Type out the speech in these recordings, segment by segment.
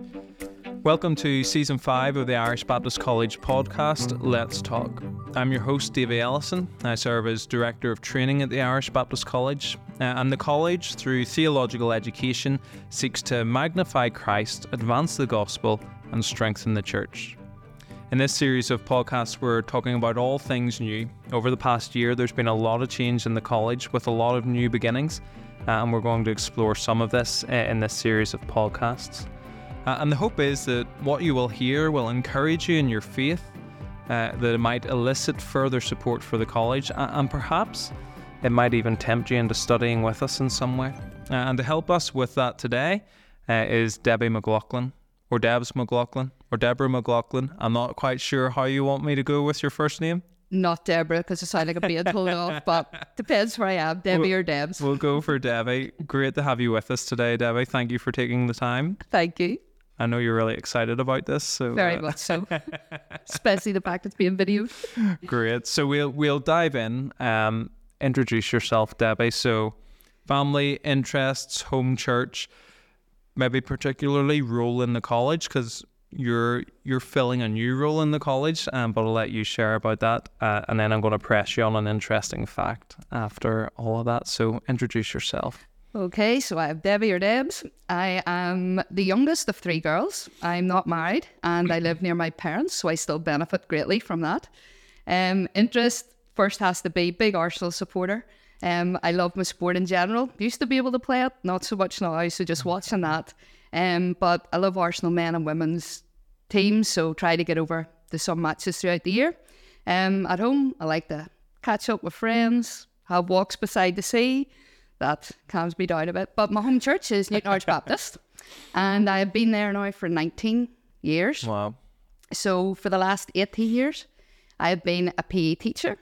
Welcome to Season 5 of the Irish Baptist College podcast, Let's Talk. I'm your host, Davy Ellison. I serve as Director of Training at the Irish Baptist College. And the college, through theological education, seeks to magnify Christ, advance the gospel, and strengthen the church. In this series of podcasts, we're talking about all things new. Over the past year, there's been a lot of change in the college with a lot of new beginnings, and we're going to explore some of this in this series of podcasts. And the hope is that what you will hear will encourage you in your faith, that it might elicit further support for the college, and perhaps it might even tempt you into studying with us in some way. And to help us with that today is Debbie McLaughlin, or Debs McLaughlin, or Deborah McLaughlin. I'm not quite sure how you want me to go with your first name. Not Deborah, because I sound like I'm being told off, but depends where I am, Debbie or Debs. We'll go for Debbie. Great to have you with us today, Debbie. Thank you for taking the time. Thank you. I know you're really excited about this. So very much so, especially the fact it's being videoed. Great. So we'll dive in. Introduce yourself, Debbie. So family, interests, home church, maybe particularly role in the college, because you're filling a new role in the college, but I'll let you share about that, and then I'm going to press you on an interesting fact after all of that. So introduce yourself. Okay, so I have Debbie or Debs. I am the youngest of three girls. I'm not married and I live near my parents, so I still benefit greatly from that. Interest first has to be big Arsenal supporter. I love my sport in general. Used to be able to play it, not so much now, so just watching that. But I love Arsenal men and women's teams, so try to get over to some matches throughout the year. At home, I like to catch up with friends, have walks beside the sea. That calms me down a bit. But my home church is Newton Arch Baptist, and I have been there now for 19 years. Wow. So for the last 18 years, I have been a PE teacher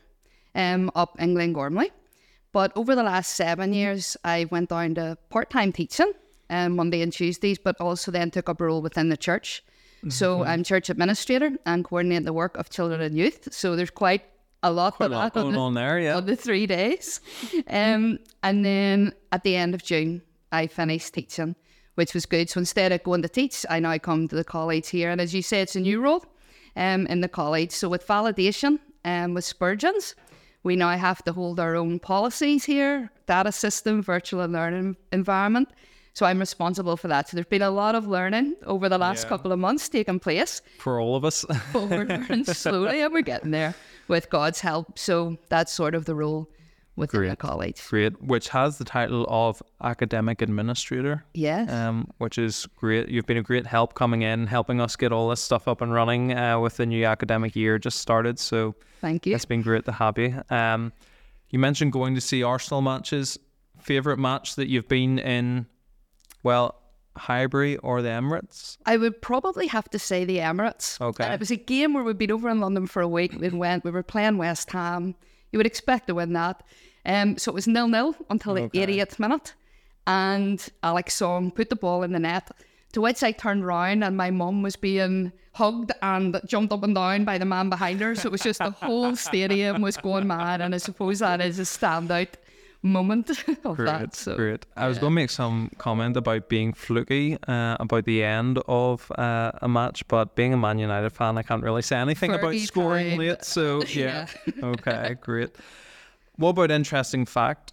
up in Glengormley. But over the last 7 years, I went down to part-time teaching Monday and Tuesdays, but also then took up a role within the church. Mm-hmm. So I'm church administrator and coordinate the work of children and youth. So there's quite a lot going on there, yeah. On the 3 days. And then at the end of June, I finished teaching, which was good. So instead of going to teach, I now come to the college here. And as you say, it's a new role in the college. So with validation with Spurgeon's, we now have to hold our own policies here, data system, virtual and learning environment. So I'm responsible for that. So there's been a lot of learning over the last couple of months taking place. For all of us. But we're learning slowly and we're getting there with God's help. So that's sort of the role within the college. Great. Which has the title of Academic Administrator. Yes. Which is great. You've been a great help coming in, helping us get all this stuff up and running with the new academic year just started. So thank you. It's been great to have you. You mentioned going to see Arsenal matches. Favourite match that you've been in? Well, Highbury or the Emirates? I would probably have to say the Emirates. Okay. And it was a game where we'd been over in London for a week. We were playing West Ham. You would expect to win that. So it was 0-0 until the 80th minute. And Alex Song put the ball in the net, to which I turned round and my mum was being hugged and jumped up and down by the man behind her. So it was just the whole stadium was going mad. And I suppose that is a standout moment of that. So, great. I was going to make some comment about being fluky about the end of a match, but being a Man United fan, I can't really say anything about scoring late. So yeah. Okay, great. What about interesting fact?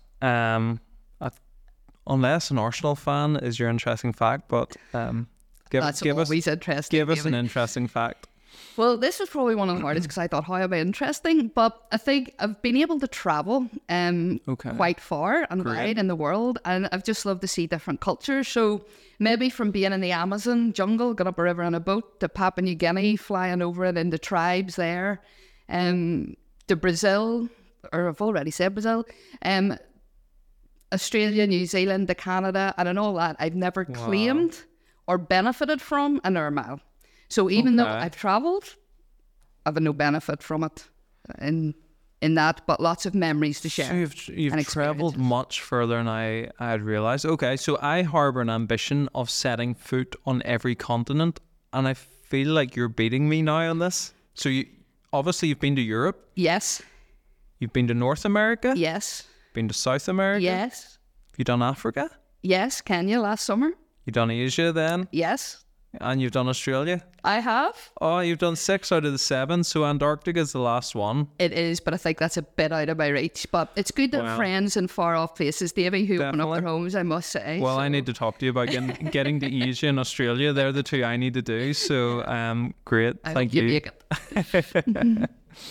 Unless an Arsenal fan is your interesting fact, but give us an interesting fact. Well, this was probably one of the hardest because I thought, how am I interesting? But I think I've been able to travel quite far and wide in the world, and I've just loved to see different cultures. So maybe from being in the Amazon jungle, got up a river on a boat, to Papua New Guinea, flying over it into tribes there, to Brazil, or I've already said Brazil, Australia, New Zealand, to Canada, and in all that, I've never claimed or benefited from an air mile. So even though I've travelled, I've no benefit from it in that, but lots of memories to share. So you've travelled much further than I had realised. Okay, so I harbour an ambition of setting foot on every continent, and I feel like you're beating me now on this. So you've been to Europe? Yes. You've been to North America? Yes. Been to South America? Yes. Have you done Africa? Yes, Kenya last summer. You done Asia then? Yes. And you've done Australia? I have. Oh, you've done 6 out of the 7, so Antarctica is the last one. It is, but I think that's a bit out of my reach. But it's good to have friends in far off places, Davy, who open up their homes, I must say. Well, I need to talk to you about getting to Asia and Australia. They're the 2 I need to do. So, great. Thank you. Make it.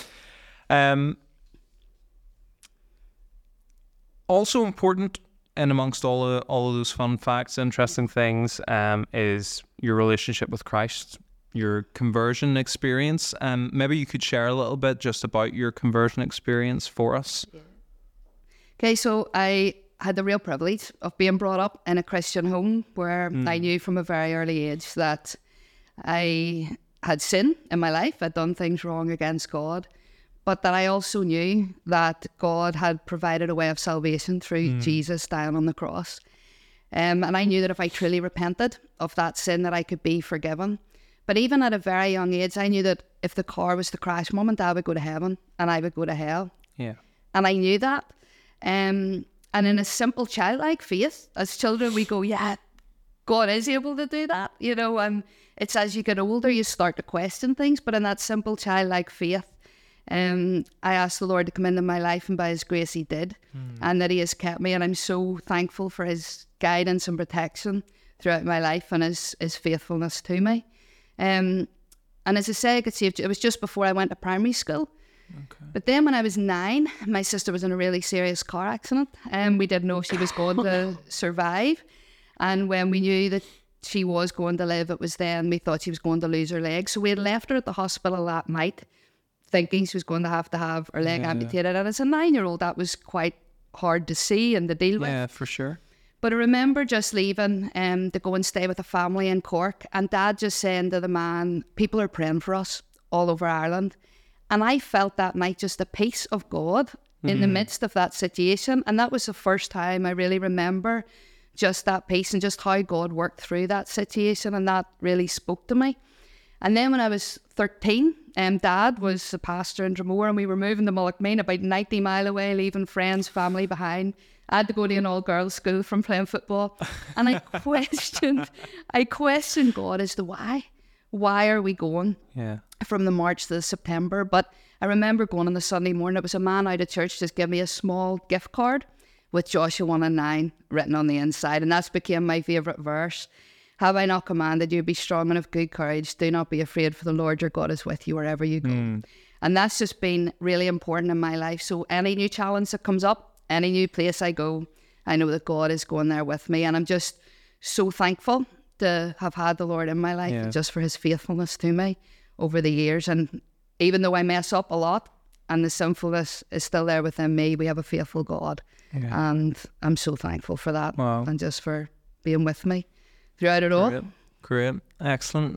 Also important, and amongst all of those fun facts, interesting things, is your relationship with Christ, your conversion experience. Maybe you could share a little bit just about your conversion experience for us. Okay, so I had the real privilege of being brought up in a Christian home where I knew from a very early age that I had sin in my life. I'd done things wrong against God. But that I also knew that God had provided a way of salvation through Jesus dying on the cross. And I knew that if I truly repented of that sin, that I could be forgiven. But even at a very young age, I knew that if the car was to crash, Mum and Dad would go to heaven and I would go to hell. Yeah. And I knew that. And in a simple childlike faith, as children, we go, yeah, God is able to do that. You know, and it's as you get older, you start to question things. But in that simple childlike faith, I asked the Lord to come into my life, and by His grace He did, and that He has kept me, and I'm so thankful for His guidance and protection throughout my life and His faithfulness to me. And as I say, I got saved, it was just before I went to primary school. Okay. But then when I was 9, my sister was in a really serious car accident, and we didn't know if she was going to survive. And when we knew that she was going to live, it was then we thought she was going to lose her leg. So we had left her at the hospital that night, thinking she was going to have her leg amputated. And as a 9-year-old, that was quite hard to see and to deal with. Yeah, for sure. But I remember just leaving to go and stay with a family in Cork, and Dad just saying to the man, people are praying for us all over Ireland. And I felt that night just the peace of God in the midst of that situation. And that was the first time I really remember just that peace and just how God worked through that situation. And that really spoke to me. And then when I was 13, Dad was a pastor in Dromore, and we were moving to Mullaghmeen, about 90 mile away, leaving friends, family behind. I had to go to an all-girls school from playing football. And I questioned God as to why. Why are we going from the March to the September? But I remember going on the Sunday morning, it was a man out of church just gave me a small gift card with Joshua 1:9 written on the inside. And that's became my favourite verse. Have I not commanded you, be strong and of good courage? Do not be afraid, for the Lord your God is with you wherever you go. And that's just been really important in my life. So any new challenge that comes up, any new place I go, I know that God is going there with me. And I'm just so thankful to have had the Lord in my life, and just for His faithfulness to me over the years. And even though I mess up a lot and the sinfulness is still there within me, we have a faithful God. And I'm so thankful for that. Wow. And just for being with me throughout it all. Great. Excellent.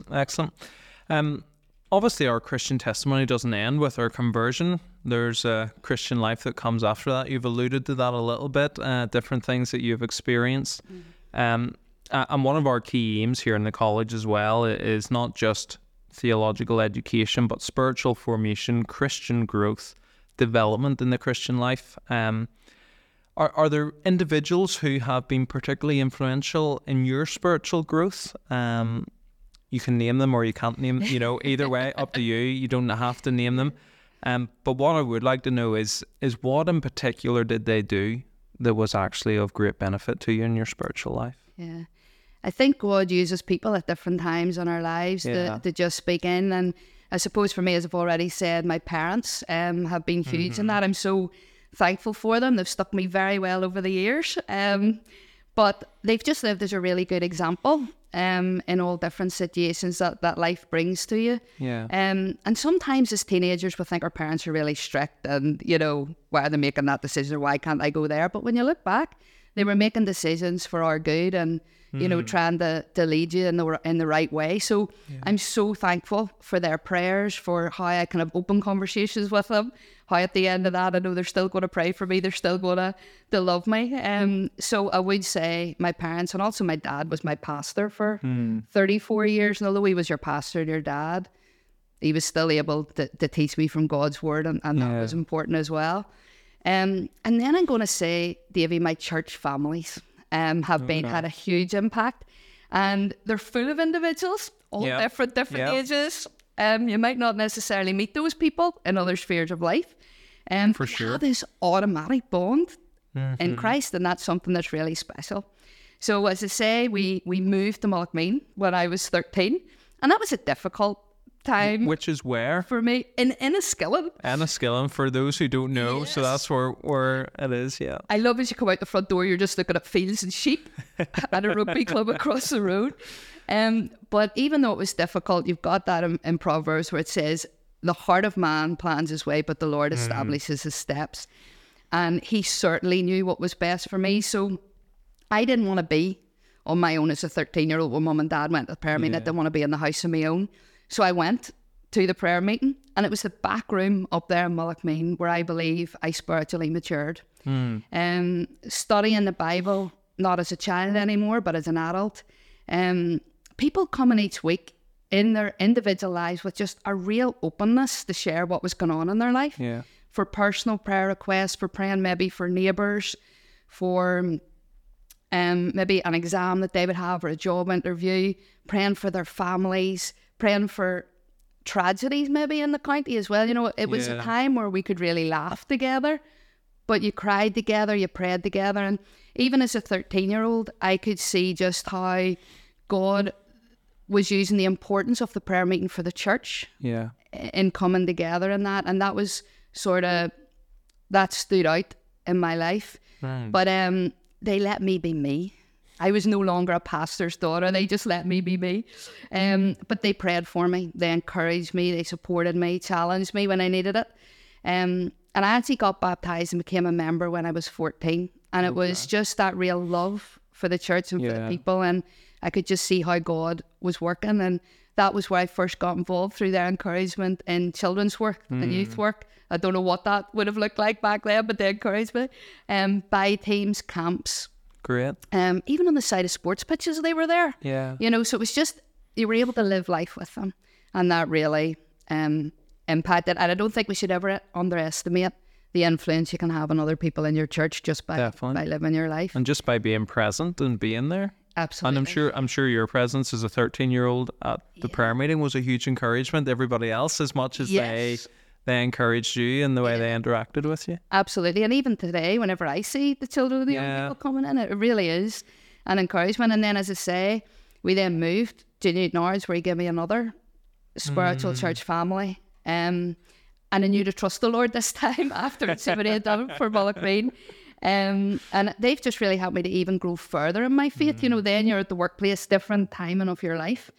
Obviously our Christian testimony doesn't end with our conversion. There's a Christian life that comes after that. You've alluded to that a little bit, different things that you've experienced. And one of our key aims here in the college as well is not just theological education, but spiritual formation, Christian growth, development in the Christian life. Are there individuals who have been particularly influential in your spiritual growth? You can name them or you can't name, either way, up to you. You don't have to name them. But what I would like to know is what in particular did they do that was actually of great benefit to you in your spiritual life? Yeah. I think God uses people at different times in our lives to just speak in. And I suppose for me, as I've already said, my parents have been huge in that. I'm so thankful for them. They've stuck me very well over the years. But they've just lived as a really good example in all different situations that life brings to you. And sometimes as teenagers we think our parents are really strict and, why are they making that decision, or why can't I go there? But when you look back, they were making decisions for our good and, trying to lead you in the right way. So I'm so thankful for their prayers, for how I can have open conversations with them, how at the end of that I know they're still going to pray for me, they're still going to love me. So I would say my parents, and also my dad was my pastor for 34 years. And although he was your pastor and your dad, he was still able to teach me from God's word, and that was important as well. And then I'm going to say, Davy, my church families had a huge impact. And they're full of individuals, all different ages. You might not necessarily meet those people in other spheres of life. For sure. Have this automatic bond in Christ, and that's something that's really special. So as I say, we moved to Malakmeen when I was 13, and that was a difficult time. Which is where? For me, in Enniskillen. Enniskillen, for those who don't know. Yes. So that's where it is, yeah. I love as you come out the front door, you're just looking at fields and sheep at a rugby club across the road. But even though it was difficult, you've got that in Proverbs where it says, the heart of man plans his way, but the Lord establishes his steps. And he certainly knew what was best for me. So I didn't want to be on my own as a 13-year-old when mum and dad went to the prayer meeting. I didn't want to be in the house on my own. So I went to the prayer meeting, and it was the back room up there in Malakmeen where I believe I spiritually matured. Studying the Bible, not as a child anymore, but as an adult. People coming each week in their individual lives with just a real openness to share what was going on in their life. Yeah. For personal prayer requests, for praying maybe for neighbours, for maybe an exam that they would have or a job interview, praying for their families, praying for tragedies maybe in the county as well. You know, it was a time where we could really laugh together, but you cried together, you prayed together. And even as a 13-year-old, I could see just how God was using the importance of the prayer meeting for the church in coming together in that. And that was that stood out in my life. Right. But they let me be me. I was no longer a pastor's daughter. They just let me be me. But they prayed for me. They encouraged me. They supported me, challenged me when I needed it. And I actually got baptised and became a member when I was 14. And it was just that real love for the church and for the people. And I could just see how God was working. And that was where I first got involved through their encouragement in children's work and youth work. I don't know what that would have looked like back then, but they encouraged me. By teams, camps. Great. Even on the side of sports pitches, they were there. Yeah. You know, so it was just, you were able to live life with them. And that really impacted. And I don't think we should ever underestimate the influence you can have on other people in your church just by living your life. And just by being present and being there. Absolutely. And I'm sure your presence as a 13-year-old at the prayer meeting was a huge encouragement to everybody else, as much as they encouraged you in the way they interacted with you. Absolutely. And even today, whenever I see the children of the young people coming in, it really is an encouragement. And then, as I say, we then moved to Newton Ards, where he gave me another spiritual church family. And I knew to trust the Lord this time after what he had done for Malakmeen. And they've just really helped me to even grow further in my faith. You know, then you're at the workplace, different timing of your life.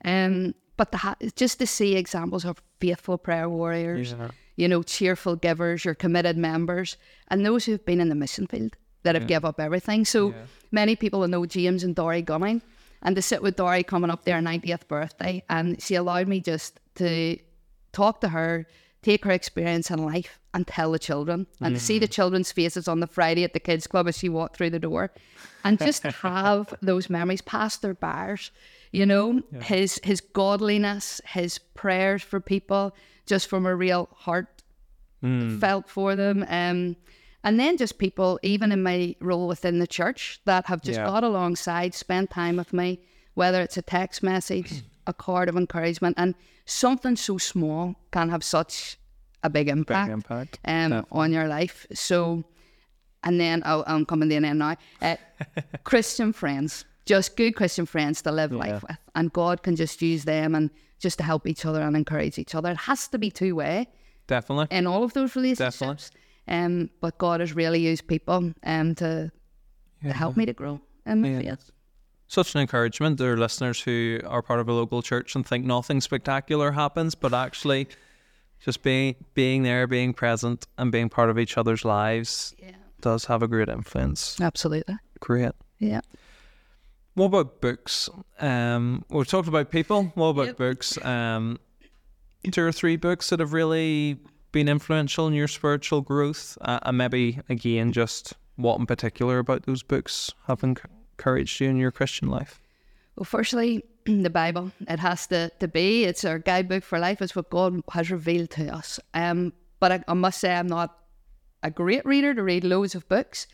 But just to see examples of faithful prayer warriors, you know, cheerful givers, your committed members, and those who've been in the mission field that have given up everything. So many people will know James and Dory Gunning, and to sit with Dory coming up their 90th birthday, and she allowed me just to talk to her, take her experience in life and tell the children, and to see the children's faces on the Friday at the kids club as she walked through the door, and just have those memories past their bars, you know, his godliness, his prayers for people, just from a real heart felt for them. And then just people, even in my role within the church, that have just got alongside, spent time with me, whether it's a text message, a card of encouragement, and something so small can have such a big impact on your life. So, and then I'm coming to an end now. Christian friends, just good Christian friends to live life with, and God can just use them and just to help each other and encourage each other. It has to be two-way. Definitely. In all of those relationships. But God has really used people to help me to grow in my faith. Such an encouragement. There are listeners who are part of a local church and think nothing spectacular happens, but actually just being there, being present and being part of each other's lives does have a great influence. Absolutely. Great. Yeah. What about books? We've talked about people. What about books? 2 or 3 books that have really been influential in your spiritual growth, and maybe again just what in particular about those books have encouraged you in your Christian life? Well, firstly, the Bible. It has to be. It's our guidebook for life. It's what God has revealed to us. But I must say I'm not a great reader to read loads of books,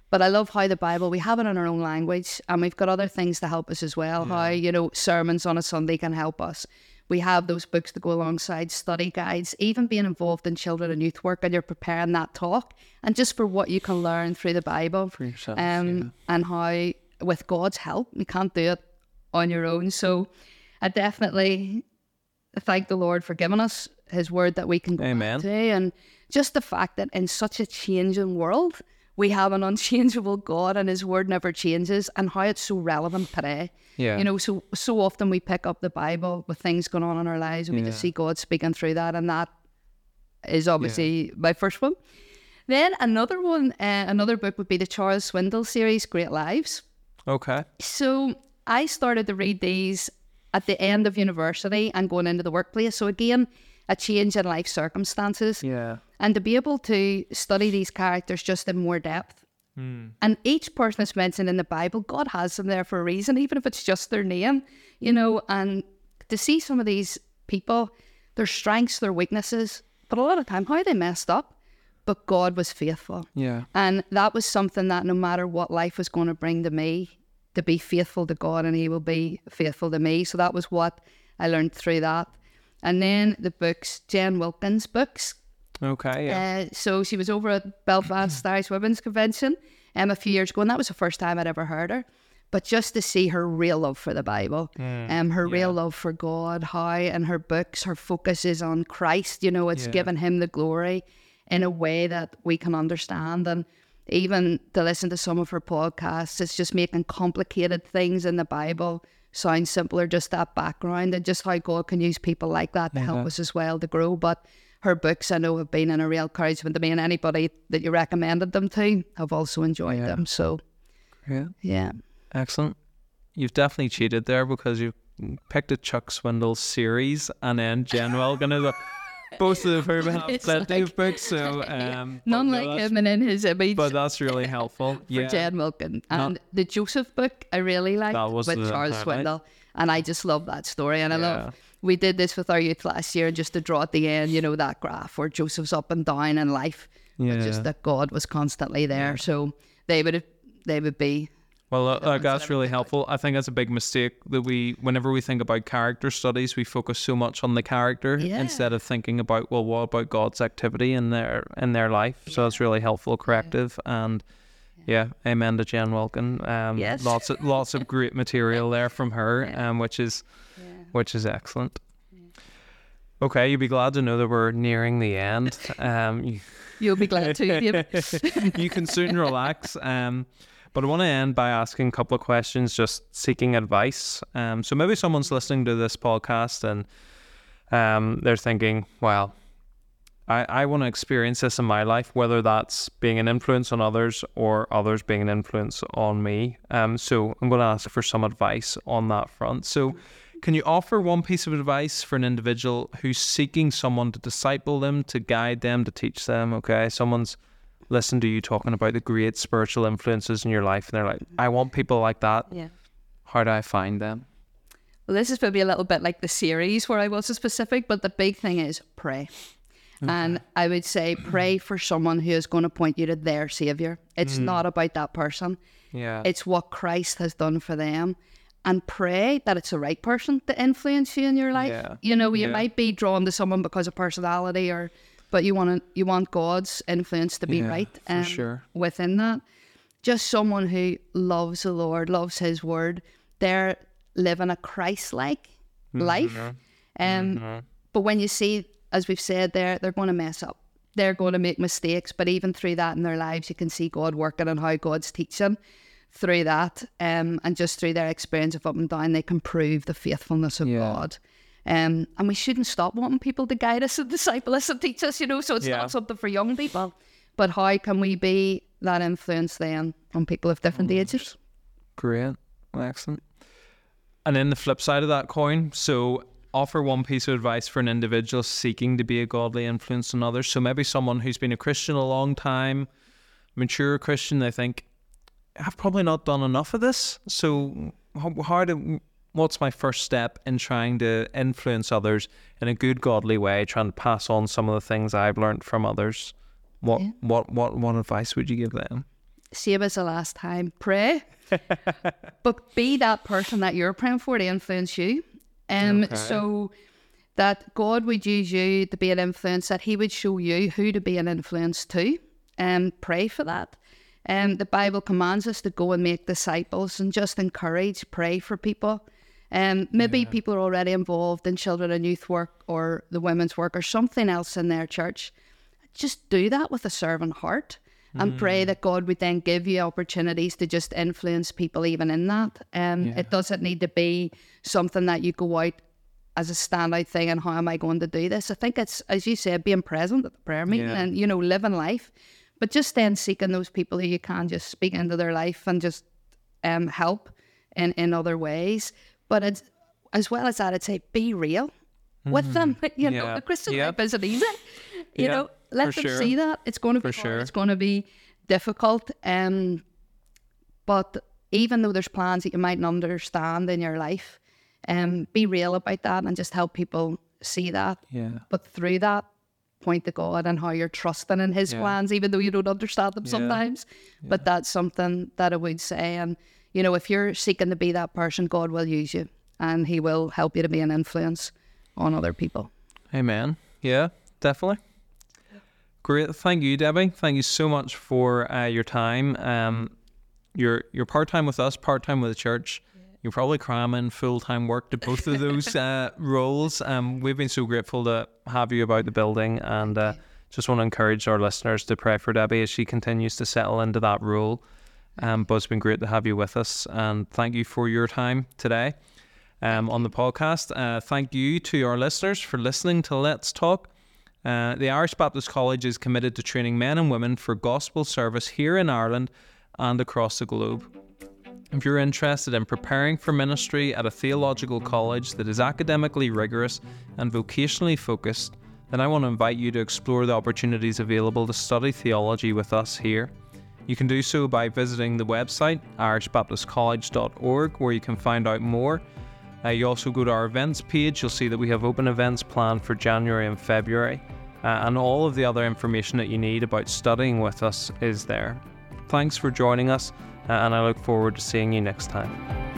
But I love how the Bible, we have it in our own language, and we've got other things to help us as well. How, sermons on a Sunday can help us. We have those books that go alongside study guides, even being involved in children and youth work, and you're preparing that talk, and just for what you can learn through the Bible. For yourself, and how, with God's help, you can't do it on your own. So I definitely thank the Lord for giving us his word that we can go back to. And just the fact that in such a changing world, we have an unchangeable God and his word never changes, and how it's so relevant today. Yeah. So often we pick up the Bible with things going on in our lives, and we just see God speaking through that, and that is obviously my first one. Then another one, another book would be the Charles Swindoll series, Great Lives. Okay. So I started to read these at the end of university and going into the workplace. So again, a change in life circumstances. Yeah. And to be able to study these characters just in more depth. And each person that's mentioned in the Bible, God has them there for a reason, even if it's just their name, and to see some of these people, their strengths, their weaknesses, but a lot of time, how they messed up, but God was faithful. Yeah. And that was something that no matter what life was going to bring to me, to be faithful to God, and he will be faithful to me. So that was what I learned through that. And then the books, Jen Wilkins' books. Okay, yeah. So she was over at Belfast Irish Women's Convention a few years ago, and that was the first time I'd ever heard her. But just to see her real love for the Bible, her real love for God, how in her books her focus is on Christ, it's giving him the glory in a way that we can understand. And even to listen to some of her podcasts, it's just making complicated things in the Bible sound simpler, just that background, and just how God can use people like that to help us as well to grow. But her books, I know, have been in a real encouragement to me, and anybody that you recommended them to have also enjoyed them. So, yeah. Excellent. You've definitely cheated there, because you picked a Chuck Swindoll series and then Jen Wilkin is both of whom have plenty of books, so none like him and in his image. But that's really helpful. For Jen Wilkin. And the Joseph book I really liked with Charles Swindoll, and I just love that story. And I love, we did this with our youth last year, just to draw at the end, that graph where Joseph's up and down in life, but just that God was constantly there. So they would be. Well, that's really helpful. I think that's a big mistake that whenever we think about character studies, we focus so much on the character instead of thinking about, well, what about God's activity in their life? So it's really helpful corrective. And amen to Jen Wilkin. Lots of great material there from her, which is excellent. Okay, you'll be glad to know that we're nearing the end. You'll be glad too. You can soon relax. But I want to end by asking a couple of questions, just seeking advice. So maybe someone's listening to this podcast and they're thinking, well, I want to experience this in my life, whether that's being an influence on others or others being an influence on me. So I'm going to ask for some advice on that front. So can you offer one piece of advice for an individual who's seeking someone to disciple them, to guide them, to teach them? Okay, someone's listen to you talking about the great spiritual influences in your life, and they're like, I want people like that. Yeah. How do I find them? Well, this is maybe a little bit like the series where I was so specific, but the big thing is pray. Okay. And I would say pray for someone who is going to point you to their Saviour. It's not about that person. Yeah. It's what Christ has done for them. And pray that it's the right person to influence you in your life. Yeah. You might be drawn to someone because of personality but you want God's influence to be right for sure. Within that. Just someone who loves the Lord, loves his word. They're living a Christ-like life. But when you see, as we've said, they're going to mess up. They're going to make mistakes. But even through that in their lives, you can see God working and how God's teaching through that. And just through their experience of up and down, they can prove the faithfulness of God. And we shouldn't stop wanting people to guide us and disciple us and teach us, so it's not something for young people. But how can we be that influence then on people of different ages? Great. Excellent. And then the flip side of that coin, so offer one piece of advice for an individual seeking to be a godly influence on others. So maybe someone who's been a Christian a long time, mature Christian, they think, I've probably not done enough of this. So what's my first step in trying to influence others in a good godly way, trying to pass on some of the things I've learned from others? What advice would you give them? save us the last time, pray. But be that person that you're praying for to influence you. So that God would use you to be an influence, that he would show you who to be an influence to, and pray for that. The Bible commands us to go and make disciples and just encourage, pray for people. Maybe people are already involved in children and youth work or the women's work or something else in their church. Just do that with a servant heart and pray that God would then give you opportunities to just influence people even in that. It doesn't need to be something that you go out as a standout thing and how am I going to do this? I think it's, as you said, being present at the prayer meeting and, living life. But just then seeking those people who you can just speak into their life and just help in other ways. But it's, as well as that, I'd say be real with them. The Christian life isn't easy. Let them see that. It's going to be hard. It's going to be difficult. But even though there's plans that you mightn't understand in your life, be real about that and just help people see that. But through that, point to God and how you're trusting in his plans, even though you don't understand them sometimes. But that's something that I would say. And, if you're seeking to be that person, God will use you and he will help you to be an influence on other people. Amen. Yeah, definitely. Great. Thank you, Debbie. Thank you so much for your time. You're part-time with us, part-time with the church. You're probably cramming full-time work to both of those roles. We've been so grateful to have you about the building, and just want to encourage our listeners to pray for Debbie as she continues to settle into that role. But it's been great to have you with us, and thank you for your time today on the podcast. Thank you to our listeners for listening to Let's Talk. The Irish Baptist College is committed to training men and women for gospel service here in Ireland and across the globe. If you're interested in preparing for ministry at a theological college that is academically rigorous and vocationally focused, then I want to invite you to explore the opportunities available to study theology with us here. You can do so by visiting the website irishbaptistcollege.org, where you can find out more. You also go to our events page. You'll see that we have open events planned for January and February, and all of the other information that you need about studying with us is there. Thanks for joining us, and I look forward to seeing you next time.